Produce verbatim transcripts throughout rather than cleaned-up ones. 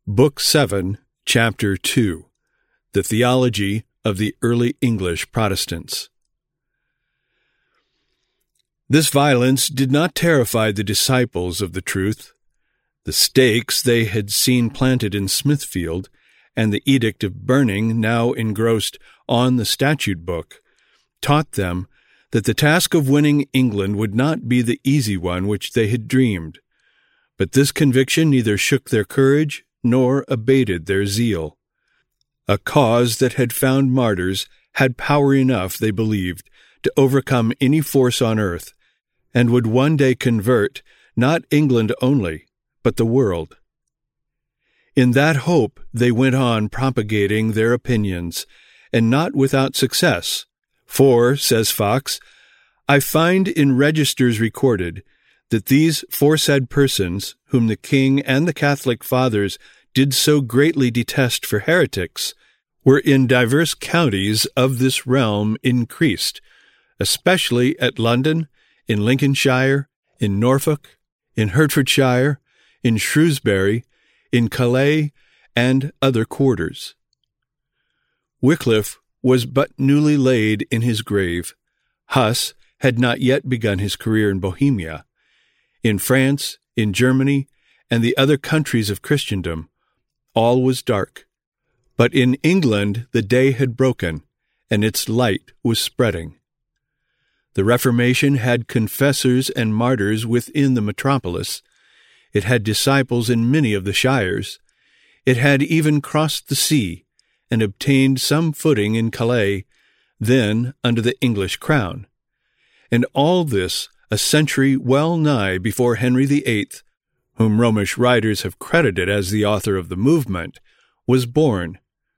Book seven, Chapter two, The Theology of the Early English Protestants. This violence did not terrify the disciples of the truth. The stakes they had seen planted in Smithfield, and the edict of burning now engrossed on the statute book, taught them that the task of winning England would not be the easy one which they had dreamed. But this conviction neither shook their courage nor abated their zeal. A cause that had found martyrs had power enough, they believed, to overcome any force on earth, and would one day convert not England only, but the world. In that hope they went on propagating their opinions, and not without success. For, says Fox, I find in registers recorded that these foresaid persons, whom the king and the Catholic fathers did so greatly detest for heretics, were in divers counties of this realm increased, especially at London, in Lincolnshire, in Norfolk, in Hertfordshire, in Shrewsbury, in Calais, and other quarters. Wycliffe was but newly laid in his grave. Huss had not yet begun his career in Bohemia. In France, in Germany, and the other countries of Christendom, all was dark. But in England the day had broken, and its light was spreading. The Reformation had confessors and martyrs within the metropolis. It had disciples in many of the shires. It had even crossed the sea, and obtained some footing in Calais, then under the English crown. And all this a century well nigh before Henry the Eighth, whom Romish writers have credited as the author of the movement, was born.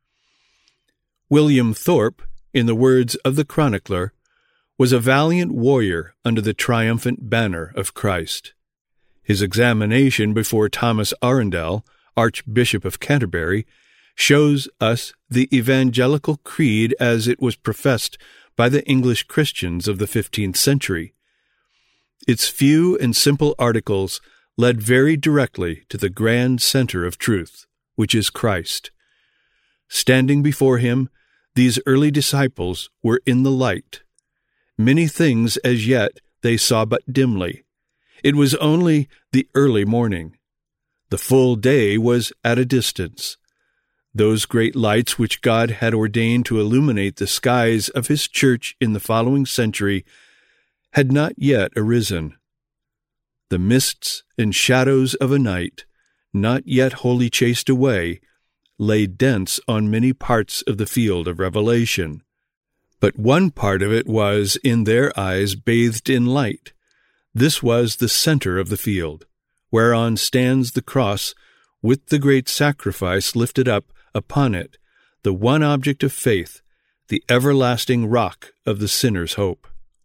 William Thorpe, in the words of the chronicler, was a valiant warrior under the triumphant banner of Christ. His examination before Thomas Arundel, Archbishop of Canterbury, shows us the evangelical creed as it was professed by the English Christians of the fifteenth century. Its few and simple articles led very directly to the grand center of truth, which is Christ. Standing before him, these early disciples were in the light. Many things as yet they saw but dimly. It was only the early morning. The full day was at a distance. Those great lights which God had ordained to illuminate the skies of his church in the following century had not yet arisen. The mists and shadows of a night, not yet wholly chased away, lay dense on many parts of the field of revelation. But one part of it was, in their eyes, bathed in light. This was the center of the field, whereon stands the cross, with the great sacrifice lifted up upon it, the one object of faith, the everlasting rock of the sinner's hope.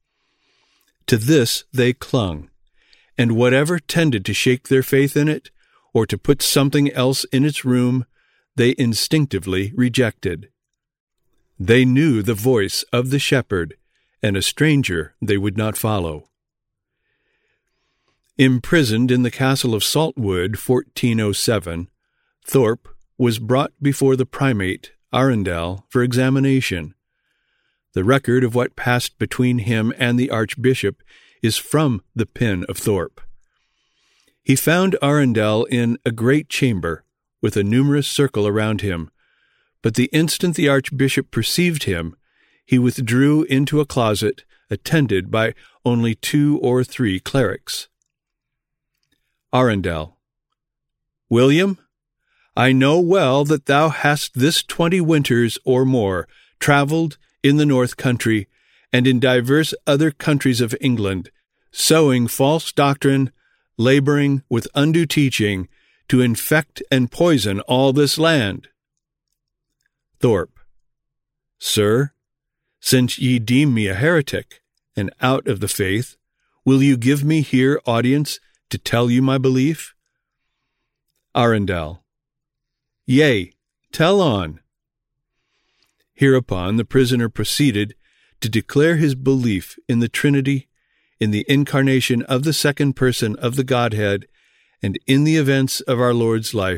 To this they clung, and whatever tended to shake their faith in it, or to put something else in its room, they instinctively rejected. They knew the voice of the shepherd, and a stranger they would not follow. Imprisoned in the castle of Saltwood, fourteen oh seven, Thorpe was brought before the primate, Arundel, for examination. The record of what passed between him and the archbishop is from the pen of Thorpe. He found Arundel in a great chamber, with a numerous circle around him, but the instant the archbishop perceived him, he withdrew into a closet, attended by only two or three clerics. Arundel. William, I know well that thou hast this twenty winters or more travelled in the north country, and in divers other countries of England, sowing false doctrine, labouring with undue teaching, to infect and poison all this land. Thorpe. Sir, since ye deem me a heretic, and out of the faith, will you give me here audience to tell you my belief? Arundel. Yea, tell on. Hereupon the prisoner proceeded to declare his belief in the Trinity, in the incarnation of the second person of the Godhead, and in the events of our Lord's life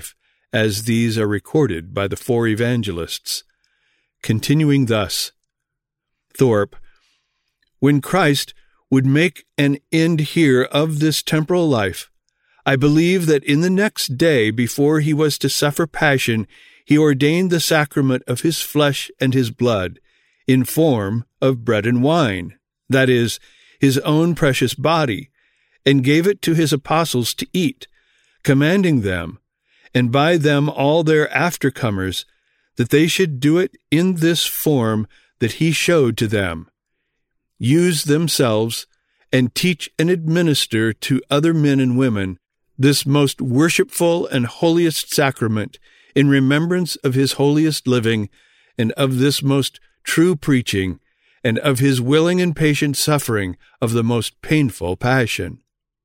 as these are recorded by the four evangelists, continuing thus: Thorpe, when Christ would make an end here of this temporal life, I believe that in the next day, before he was to suffer passion, he ordained the sacrament of his flesh and his blood, in form of bread and wine, that is, his own precious body, and gave it to his apostles to eat, commanding them, and by them all their aftercomers, that they should do it in this form that he showed to them, use themselves, and teach and administer to other men and women this most worshipful and holiest sacrament, in remembrance of his holiest living, and of this most true preaching, and of his willing and patient suffering of the most painful passion.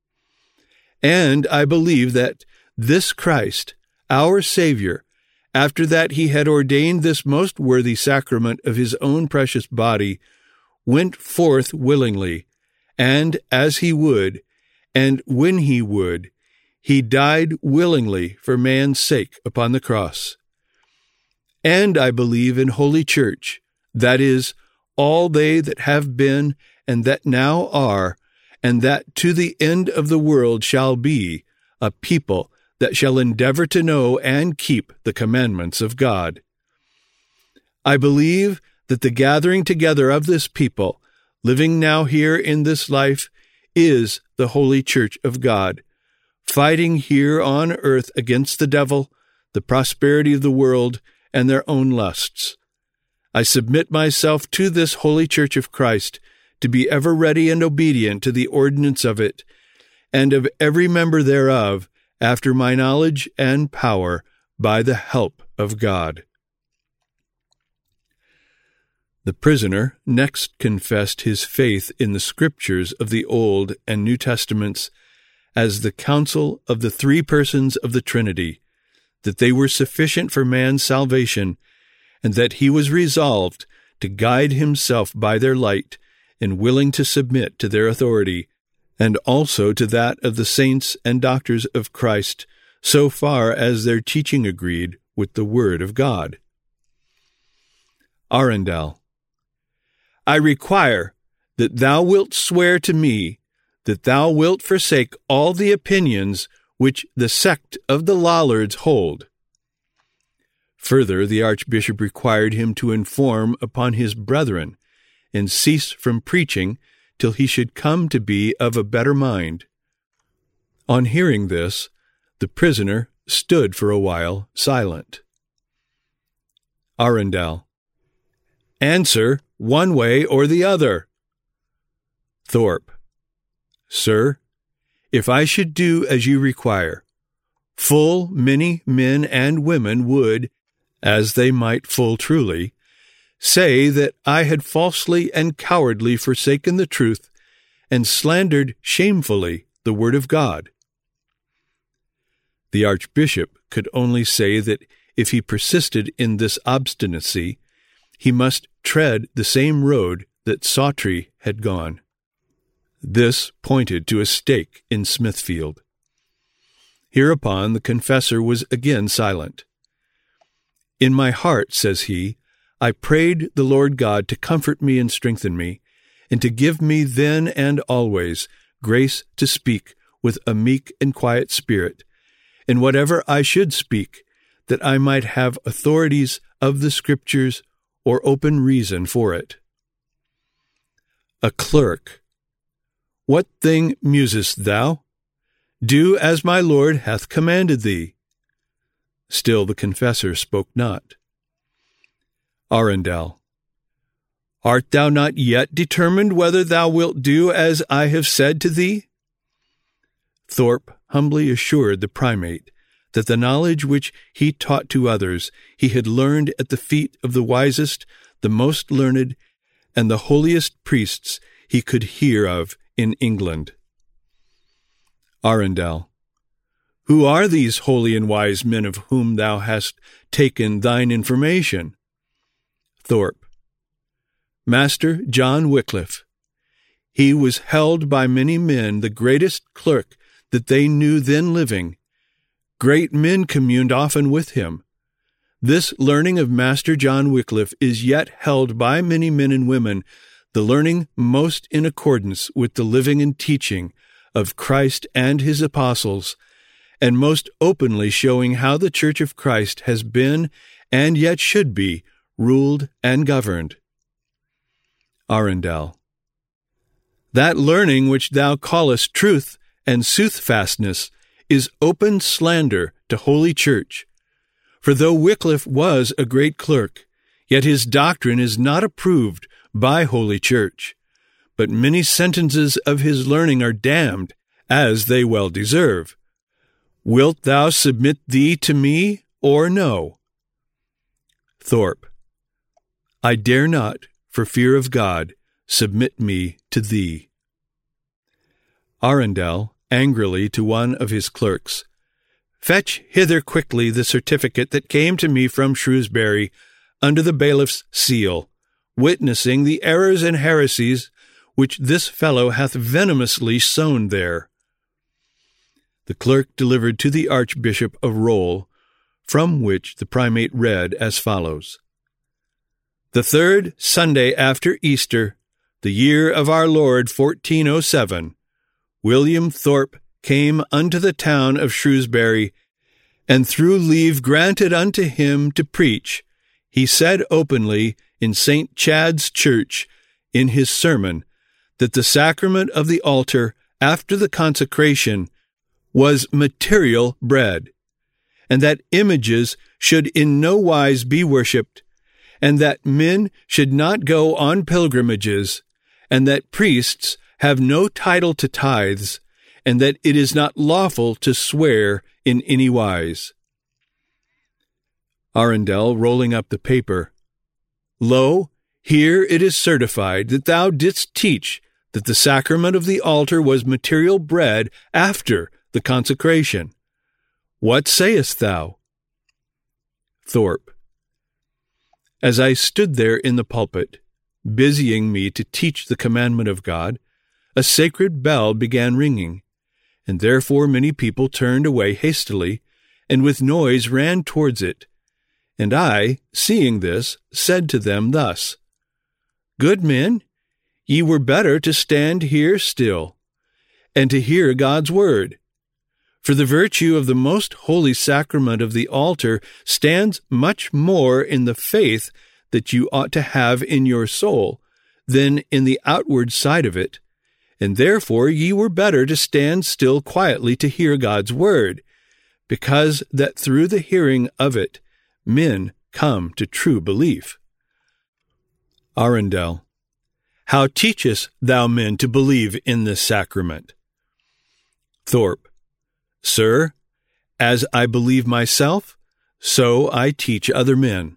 And I believe that this Christ, our Savior, after that he had ordained this most worthy sacrament of his own precious body, went forth willingly, and as he would, and when he would, he died willingly for man's sake upon the cross. And I believe in Holy Church, that is, all they that have been and that now are, and that to the end of the world shall be, a people that shall endeavor to know and keep the commandments of God. I believe that the gathering together of this people, living now here in this life, is the Holy Church of God, fighting here on earth against the devil, the prosperity of the world, and their own lusts. I submit myself to this Holy Church of Christ, to be ever ready and obedient to the ordinance of it, and of every member thereof, after my knowledge and power, by the help of God. The prisoner next confessed his faith in the Scriptures of the Old and New Testaments as the counsel of the three persons of the Trinity, that they were sufficient for man's salvation, and that he was resolved to guide himself by their light, and willing to submit to their authority, and also to that of the saints and doctors of Christ, so far as their teaching agreed with the Word of God. Arundel, I require that thou wilt swear to me that thou wilt forsake all the opinions which the sect of the Lollards hold. Further, the Archbishop required him to inform upon his brethren, and cease from preaching till he should come to be of a better mind. On hearing this, the prisoner stood for a while silent. Arundel, answer one way or the other. Thorpe, sir, if I should do as you require, full many men and women would, as they might full truly, say that I had falsely and cowardly forsaken the truth, and slandered shamefully the word of God. The Archbishop could only say that if he persisted in this obstinacy, he must tread the same road that Sawtry had gone. This pointed to a stake in Smithfield. Hereupon the confessor was again silent. In my heart, says he, I prayed the Lord God to comfort me and strengthen me, and to give me then and always grace to speak with a meek and quiet spirit, and whatever I should speak, that I might have authorities of the Scriptures or open reason for it. A clerk, what thing musest thou? Do as my Lord hath commanded thee. Still the confessor spoke not. Arundel, art thou not yet determined whether thou wilt do as I have said to thee? Thorpe humbly assured the primate that the knowledge which he taught to others he had learned at the feet of the wisest, the most learned, and the holiest priests he could hear of in England. Arundel, who are these holy and wise men of whom thou hast taken thine information? Thorpe, Master John Wycliffe. He was held by many men the greatest clerk that they knew then living, Great men communed often with him. This learning of Master John Wycliffe is yet held by many men and women the learning most in accordance with the living and teaching of Christ and his apostles, and most openly showing how the Church of Christ has been, and yet should be, ruled and governed. Arundel. That learning which thou callest truth and soothfastness is open slander to Holy Church. For though Wycliffe was a great clerk, yet his doctrine is not approved by Holy Church, but many sentences of his learning are damned, as they well deserve. Wilt thou submit thee to me, or no? Thorpe. I dare not, for fear of God, submit me to thee. Arundel, angrily to one of his clerks, Fetch hither quickly the certificate that came to me from Shrewsbury, under the bailiff's seal, witnessing the errors and heresies which this fellow hath venomously sown there. The clerk delivered to the Archbishop a roll, from which the primate read as follows. The third Sunday after Easter, the year of our Lord fourteen oh seven, William Thorpe came unto the town of Shrewsbury, and through leave granted unto him to preach, he said openly in Saint Chad's Church in his sermon that the sacrament of the altar after the consecration was material bread, and that images should in no wise be worshipped, and that men should not go on pilgrimages, and that priests have no title to tithes, and that it is not lawful to swear in any wise. Arundel, rolling up the paper, Lo, here it is certified that thou didst teach that the sacrament of the altar was material bread after the consecration. What sayest thou? Thorpe. As I stood there in the pulpit, busying me to teach the commandment of God, a sacred bell began ringing, and therefore many people turned away hastily, and with noise ran towards it. And I, seeing this, said to them thus, Good men, ye were better to stand here still, and to hear God's word. For the virtue of the most holy sacrament of the altar stands much more in the faith that you ought to have in your soul than in the outward side of it, and therefore ye were better to stand still quietly to hear God's word, because that through the hearing of it men come to true belief. Arundel. How teachest thou men to believe in this sacrament? Thorpe. Sir, as I believe myself, so I teach other men.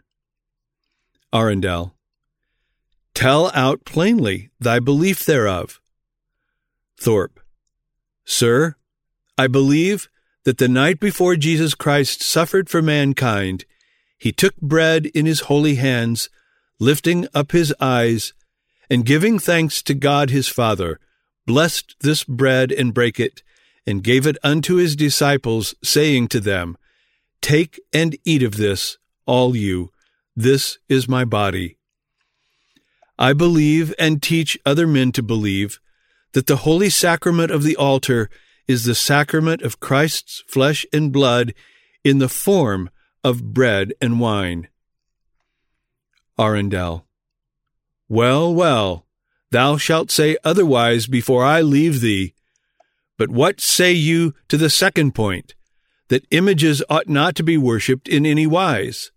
Arundel. Tell out plainly thy belief thereof. Thorpe. Sir, I believe that the night before Jesus Christ suffered for mankind, he took bread in his holy hands, lifting up his eyes, and giving thanks to God his Father, blessed this bread and brake it, and gave it unto his disciples, saying to them, Take and eat of this, all you, this is my body. I believe and teach other men to believe that the holy sacrament of the altar is the sacrament of Christ's flesh and blood in the form of bread and wine. Arundel. Well, well, thou shalt say otherwise before I leave thee. But what say you to the second point, that images ought not to be worshipped in any wise?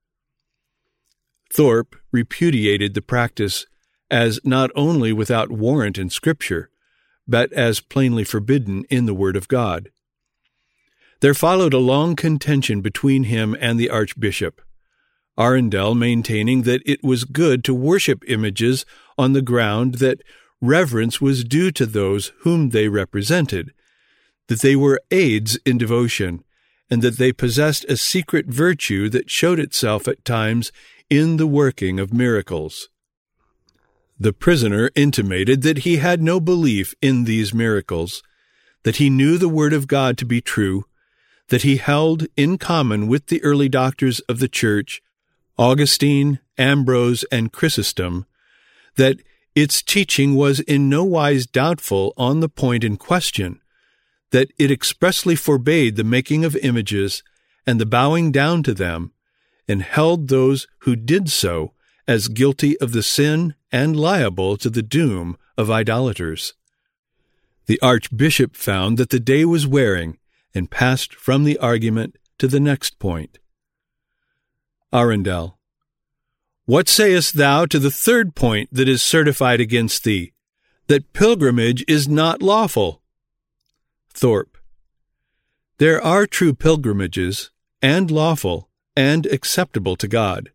Thorpe repudiated the practice as not only without warrant in Scripture, but as plainly forbidden in the Word of God. There followed a long contention between him and the Archbishop, Arundel maintaining that it was good to worship images on the ground that reverence was due to those whom they represented, that they were aids in devotion, and that they possessed a secret virtue that showed itself at times in the working of miracles. The prisoner intimated that he had no belief in these miracles, that he knew the Word of God to be true, that he held in common with the early doctors of the Church, Augustine, Ambrose, and Chrysostom, that its teaching was in no wise doubtful on the point in question, that it expressly forbade the making of images and the bowing down to them, and held those who did so as guilty of the sin and liable to the doom of idolaters. The Archbishop found that the day was wearing, and passed from the argument to the next point. Arundel. What sayest thou to the third point that is certified against thee, that pilgrimage is not lawful? Thorpe. There are true pilgrimages, and lawful, and acceptable to God.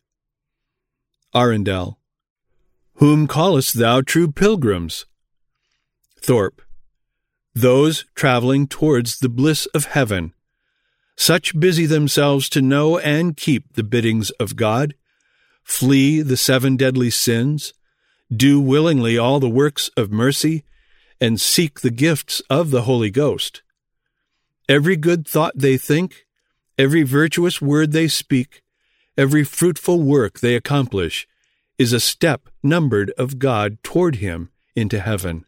Arundel. Whom callest thou true pilgrims? Thorpe. Those traveling towards the bliss of heaven. Such busy themselves to know and keep the biddings of God, flee the seven deadly sins, do willingly all the works of mercy, and seek the gifts of the Holy Ghost. Every good thought they think, every virtuous word they speak, every fruitful work they accomplish, is a step numbered of God toward him into heaven.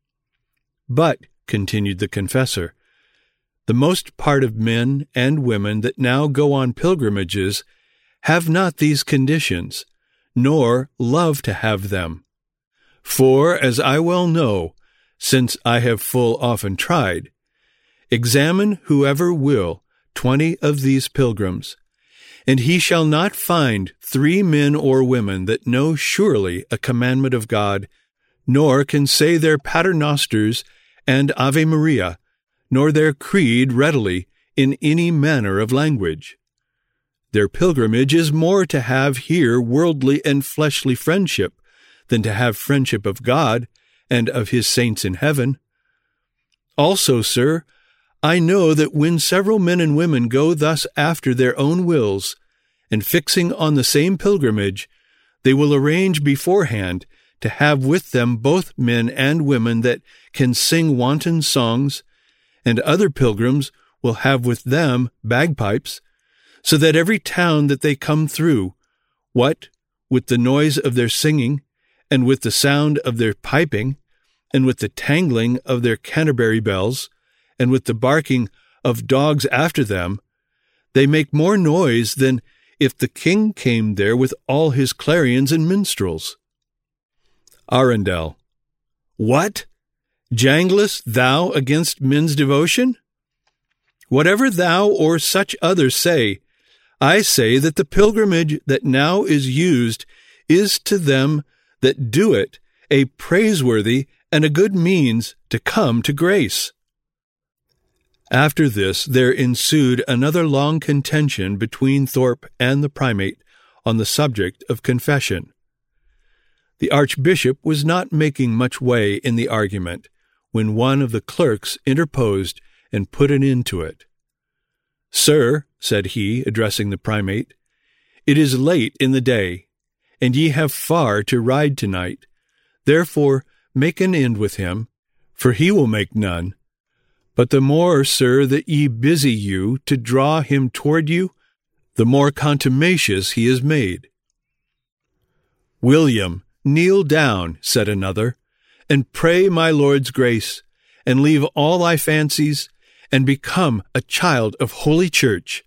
But, continued the confessor, the most part of men and women that now go on pilgrimages have not these conditions, nor love to have them. For, as I well know, since I have full often tried, examine whoever will twenty of these pilgrims, and he shall not find three men or women that know surely a commandment of God, nor can say their paternosters and Ave Maria, nor their creed readily in any manner of language. Their pilgrimage is more to have here worldly and fleshly friendship than to have friendship of God and of his saints in heaven. Also, sir, I know that when several men and women go thus after their own wills, and fixing on the same pilgrimage, they will arrange beforehand to have with them both men and women that can sing wanton songs, and other pilgrims will have with them bagpipes, so that every town that they come through, what with the noise of their singing, and with the sound of their piping, and with the tangling of their Canterbury bells, and with the barking of dogs after them, they make more noise than if the king came there with all his clarions and minstrels. Arundel. What? Janglest thou against men's devotion? Whatever thou or such others say, I say that the pilgrimage that now is used is to them that do it a praiseworthy and a good means to come to grace. After this there ensued another long contention between Thorpe and the primate on the subject of confession. The Archbishop was not making much way in the argument when one of the clerks interposed and put an end to it. Sir, said he, addressing the primate, it is late in the day, and ye have far to ride tonight. Therefore make an end with him, for he will make none. But the more, sir, that ye busy you to draw him toward you, the more contumacious he is made. William, kneel down, said another, and pray my Lord's grace, and leave all thy fancies, and become a child of Holy Church.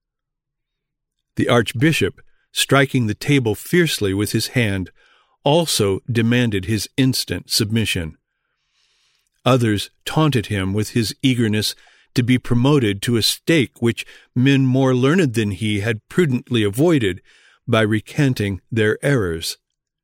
The Archbishop, striking the table fiercely with his hand, also demanded his instant submission. Others taunted him with his eagerness to be promoted to a stake which men more learned than he had prudently avoided by recanting their errors.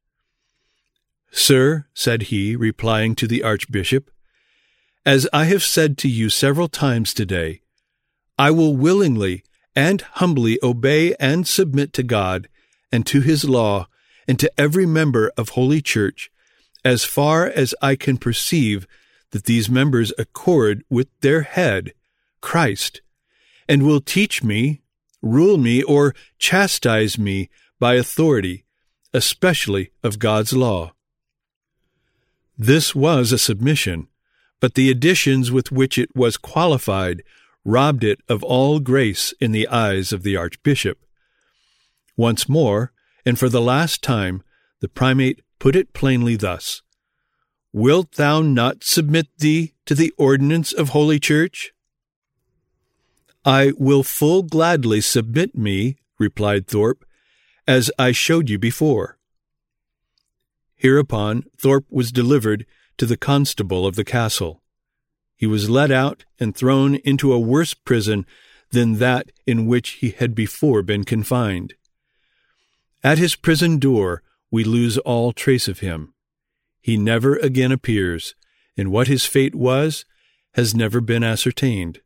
Sir, said he, replying to the Archbishop, as I have said to you several times today, I will willingly and humbly obey and submit to God and to his law and to every member of Holy Church, as far as I can perceive that these members accord with their head, Christ, and will teach me, rule me, or chastise me by authority, especially of God's law. This was a submission, but the additions with which it was qualified robbed it of all grace in the eyes of the archbishop. Once more, and for the last time, the primate put it plainly thus: "Wilt thou not submit thee to the ordinance of Holy Church?" "I will full gladly submit me," replied Thorpe, "as I showed you before." Hereupon Thorpe was delivered to the constable of the castle. He was led out and thrown into a worse prison than that in which he had before been confined. At his prison door we lose all trace of him. He never again appears, and what his fate was has never been ascertained.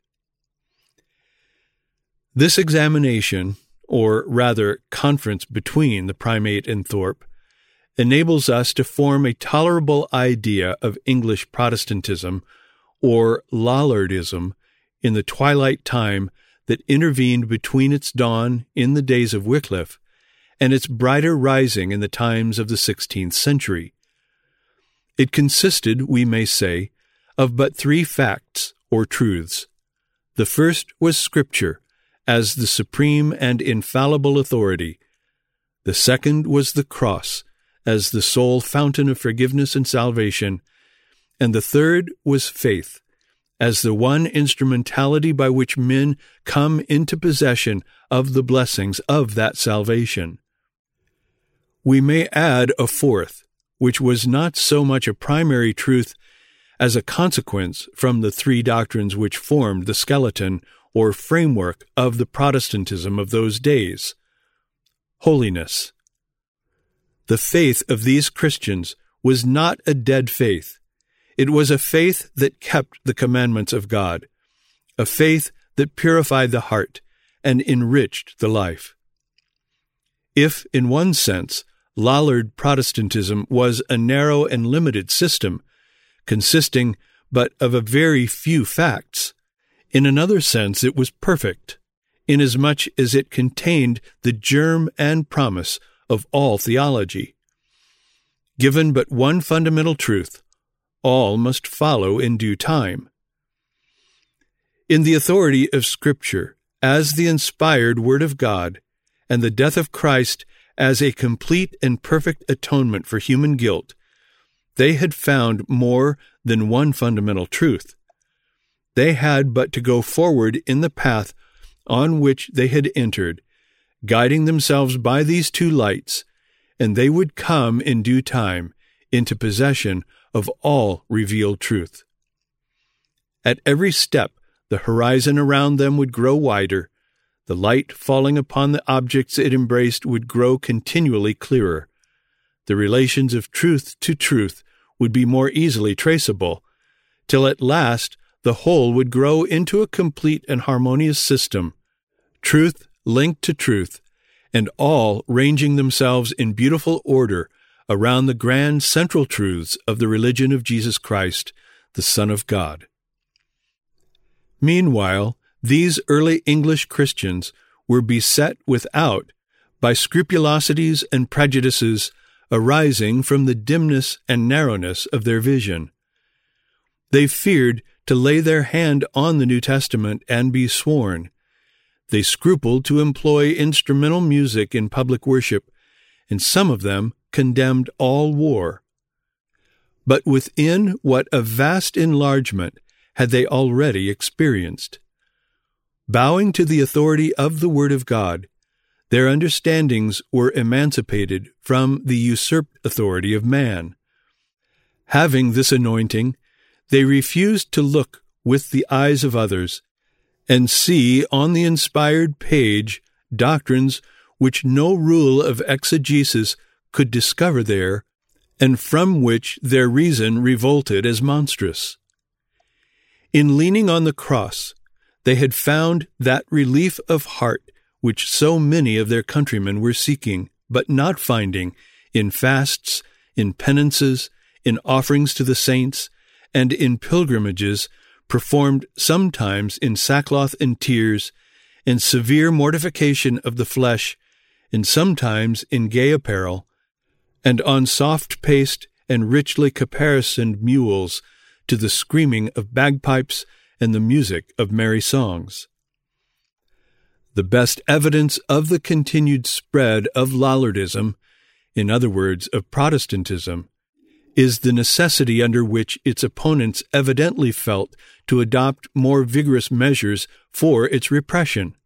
This examination, or rather conference between the primate and Thorpe, enables us to form a tolerable idea of English Protestantism, or Lollardism, in the twilight time that intervened between its dawn in the days of Wycliffe and its brighter rising in the times of the sixteenth century. It consisted, we may say, of but three facts or truths. The first was Scripture, as the supreme and infallible authority. The second was the cross, as the sole fountain of forgiveness and salvation. And the third was faith, as the one instrumentality by which men come into possession of the blessings of that salvation. We may add a fourth, which was not so much a primary truth as a consequence from the three doctrines which formed the skeleton or framework of the Protestantism of those days: holiness. The faith of these Christians was not a dead faith. It was a faith that kept the commandments of God, a faith that purified the heart and enriched the life. If, in one sense, Lollard Protestantism was a narrow and limited system, consisting but of a very few facts, in another sense it was perfect, inasmuch as it contained the germ and promise of all theology. Given but one fundamental truth, all must follow in due time. In the authority of Scripture, as the inspired Word of God, and the death of Christ as a complete and perfect atonement for human guilt, they had found more than one fundamental truth. They had but to go forward in the path on which they had entered, guiding themselves by these two lights, and they would come in due time into possession of all revealed truth. At every step, the horizon around them would grow wider. The light falling upon the objects it embraced would grow continually clearer. The relations of truth to truth would be more easily traceable, till at last the whole would grow into a complete and harmonious system, truth linked to truth, and all ranging themselves in beautiful order around the grand central truths of the religion of Jesus Christ, the Son of God. Meanwhile, these early English Christians were beset without by scrupulosities and prejudices arising from the dimness and narrowness of their vision. They feared to lay their hand on the New Testament and be sworn. They scrupled to employ instrumental music in public worship, and some of them condemned all war. But within what a vast enlargement had they already experienced! Bowing to the authority of the Word of God, their understandings were emancipated from the usurped authority of man. Having this anointing, they refused to look with the eyes of others and see on the inspired page doctrines which no rule of exegesis could discover there, and from which their reason revolted as monstrous. In leaning on the cross, they had found that relief of heart which so many of their countrymen were seeking, but not finding, in fasts, in penances, in offerings to the saints, and in pilgrimages performed sometimes in sackcloth and tears, in severe mortification of the flesh, and sometimes in gay apparel, and on soft-paced and richly caparisoned mules, to the screaming of bagpipes and the music of merry songs. The best evidence of the continued spread of Lollardism, in other words, of Protestantism, is the necessity under which its opponents evidently felt to adopt more vigorous measures for its repression.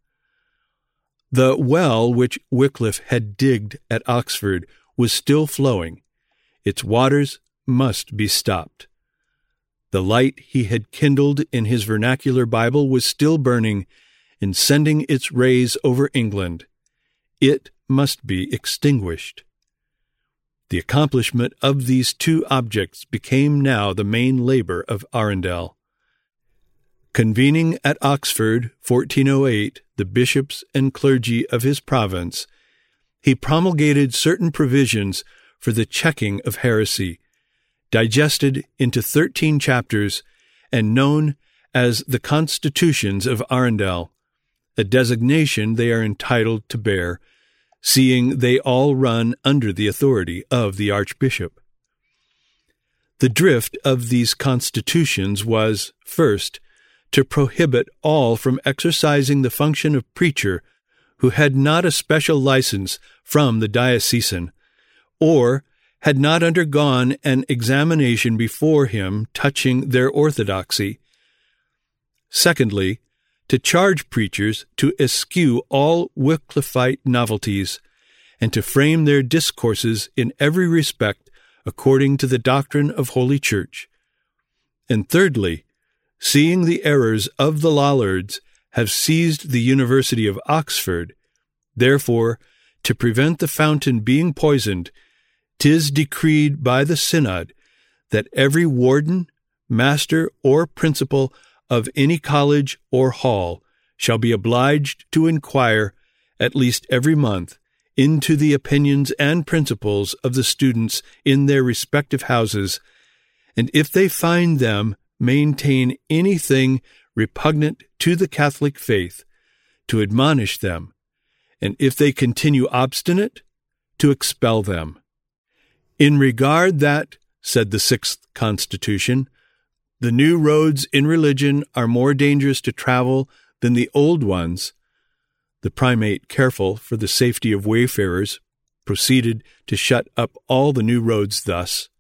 The well which Wycliffe had digged at Oxford was still flowing. Its waters must be stopped. The light he had kindled in his vernacular Bible was still burning and sending its rays over England. It must be extinguished. The accomplishment of these two objects became now the main labor of Arundel. Convening at Oxford, fourteen oh eight, the bishops and clergy of his province, he promulgated certain provisions for the checking of heresy, digested into thirteen chapters and known as the Constitutions of Arundel, a designation they are entitled to bear, seeing they all run under the authority of the Archbishop. The drift of these constitutions was, first, to prohibit all from exercising the function of preacher who had not a special license from the diocesan, or had not undergone an examination before him touching their orthodoxy. Secondly, to charge preachers to eschew all Wycliffite novelties, and to frame their discourses in every respect according to the doctrine of Holy Church. And thirdly, seeing the errors of the Lollards have seized the University of Oxford, therefore, to prevent the fountain being poisoned, 'tis decreed by the synod that every warden, master, or principal of any college or hall shall be obliged to inquire, at least every month, into the opinions and principles of the students in their respective houses, and if they find them maintain anything repugnant to the Catholic faith, to admonish them, and if they continue obstinate, to expel them. In regard that, said the Sixth Constitution, the new roads in religion are more dangerous to travel than the old ones, the primate, careful for the safety of wayfarers, proceeded to shut up all the new roads thus: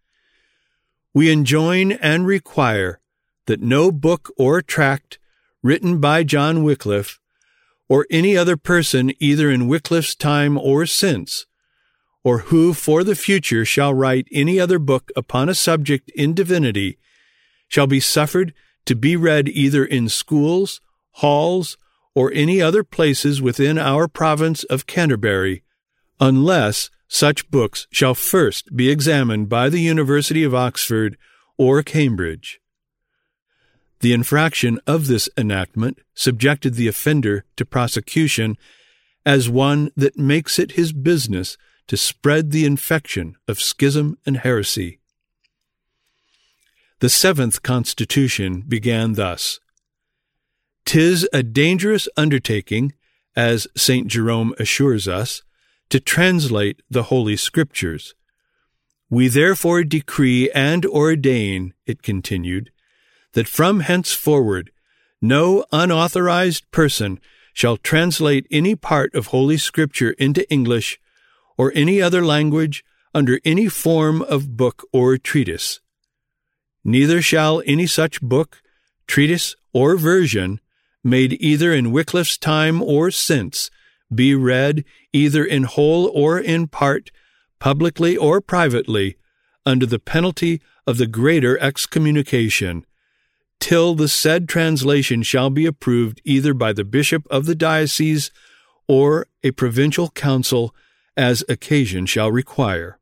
we enjoin and require that no book or tract written by John Wycliffe, or any other person either in Wycliffe's time or since, or who for the future shall write any other book upon a subject in divinity, shall be suffered to be read either in schools, halls, or any other places within our province of Canterbury, unless such books shall first be examined by the University of Oxford or Cambridge. The infraction of this enactment subjected the offender to prosecution as one that makes it his business to spread the infection of schism and heresy. The Seventh Constitution began thus: 'Tis a dangerous undertaking, as Saint Jerome assures us, to translate the Holy Scriptures. We therefore decree and ordain, it continued, that from henceforward no unauthorized person shall translate any part of Holy Scripture into English or any other language under any form of book or treatise. Neither shall any such book, treatise, or version, made either in Wycliffe's time or since, be read either in whole or in part, publicly or privately, under the penalty of the greater excommunication, till the said translation shall be approved either by the bishop of the diocese or a provincial council, as occasion shall require.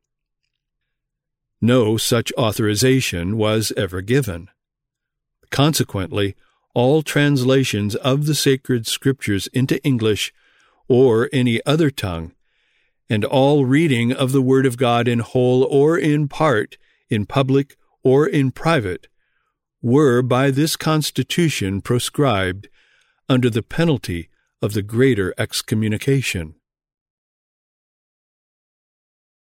No such authorization was ever given. Consequently, all translations of the sacred Scriptures into English or any other tongue, and all reading of the Word of God in whole or in part, in public or in private, were by this Constitution proscribed under the penalty of the greater excommunication.